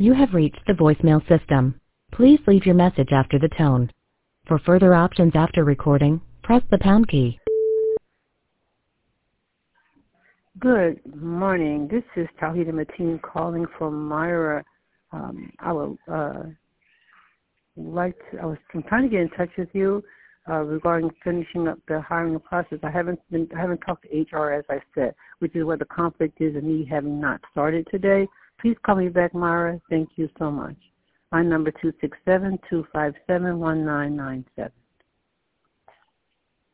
You have reached the voicemail system. Please leave your message after the tone. For further options after recording, press the pound key. Good morning. This is Tawhida Mateen calling from Myra. I was trying to get in touch with you regarding finishing up the hiring process. I haven't talked to HR as I said, which is where the conflict is and me having not started today. Please call me back, Myra. Thank you so much. My number 267-257-1997.